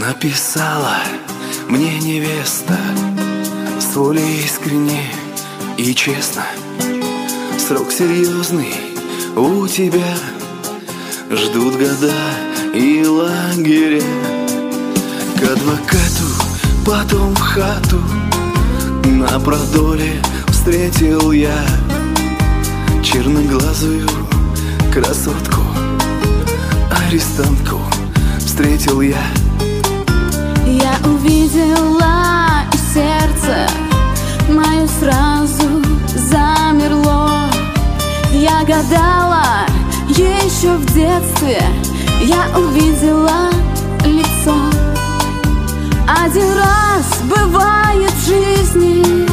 Написала мне невеста с волей искренне и честно. Срок серьезный у тебя, ждут года и лагеря. К адвокату, потом в хату, на продоле встретил я черноглазую красотку, арестантку встретил я. Я увидела, и сердце мое сразу замерло. Я гадала еще в детстве, я увидела лицо. Один раз бывает в жизни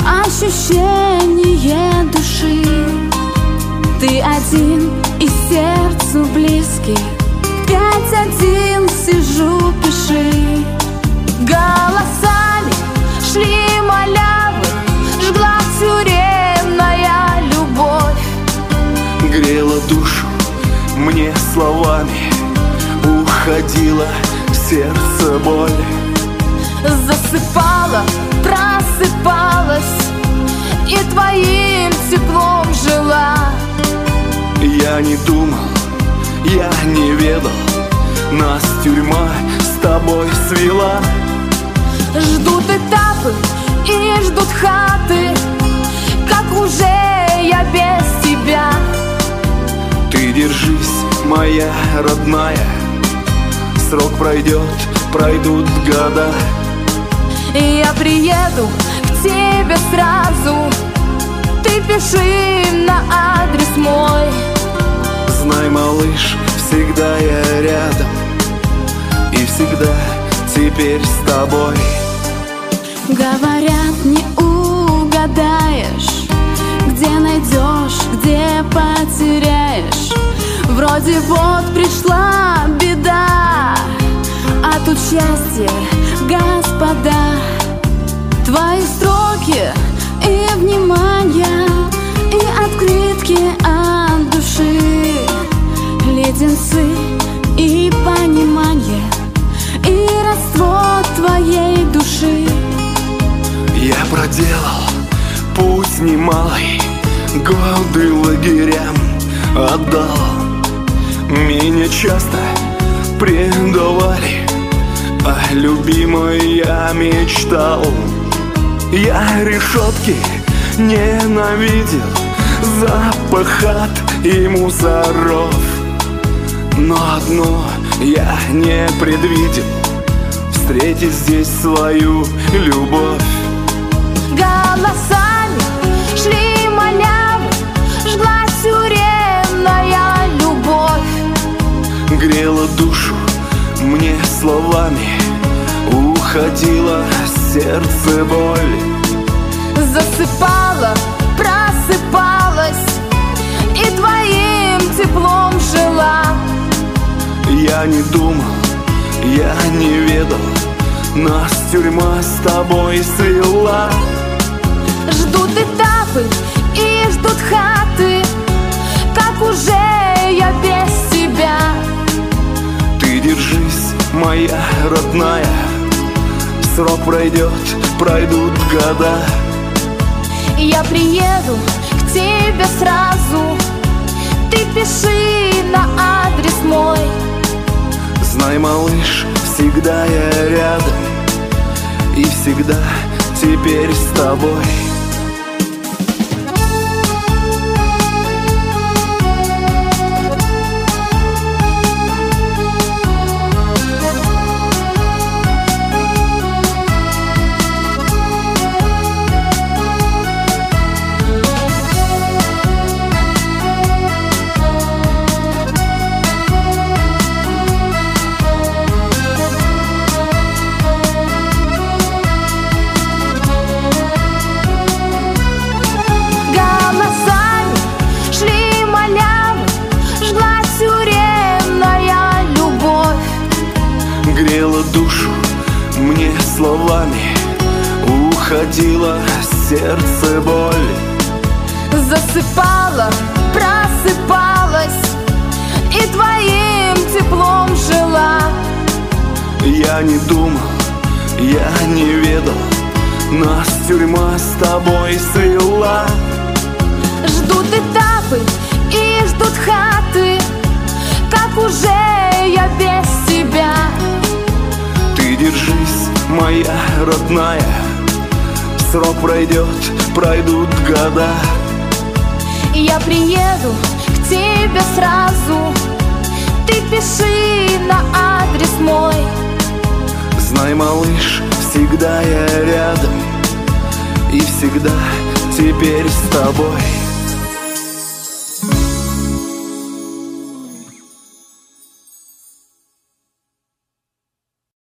ощущение души. Ты один и сердцу близкий, 5-1 сижу, пиши. Голосами шли малявы, жгла тюремная любовь. Грела душу мне словами, уходила сердце боль. Засыпала, просыпалась и твоим теплом жила. Я не думал, я не ведал, нас тюрьма с тобой свела. Ждут этапы и ждут хаты, как уже я без тебя. Ты держись, моя родная, срок пройдет, пройдут года. Я приеду к тебе сразу, ты пиши на адрес мой. Знай, малыш, всегда я рядом и всегда теперь с тобой. Говорят, не угадаешь, где найдешь, где потеряешь. Вроде вот пришла беда, а тут счастье, господа. Твои строки и внимание, и открытки от души, леденцы и понимание, и раствор твоей души. Я проделал путь немалый, годы лагерям отдал. Меня часто предавали, а любимой я мечтал. Я решетки ненавидел, запах ад и мусоров. Но одно я не предвидел, встретить здесь свою любовь. Голосами шли малявы, жгла тюремная любовь. Грела душу мне словами, уходила сердце боль. Засыпала, просыпалась и твоим теплом жила. Я не думал, я не ведал, нас тюрьма с тобой свела. Ждут этапы и ждут хаты, как уже я без тебя. Ты держись, моя родная, срок пройдет, пройдут года. Я приеду к тебе сразу, ты пиши на адрес мой. Знай, малыш, всегда я рядом и всегда теперь с тобой. Грела душу мне словами, уходила сердце боль. Засыпала, просыпалась и твоим теплом жила. Я не думал, я не ведал, нас тюрьма с тобой свела. Ждут этапы и ждут хаты, как уже я без тебя. Ты держись, моя родная, срок пройдет, пройдут года. Я приеду к тебе сразу, ты пиши на адрес мой. Знай, малыш, всегда я рядом и всегда теперь с тобой.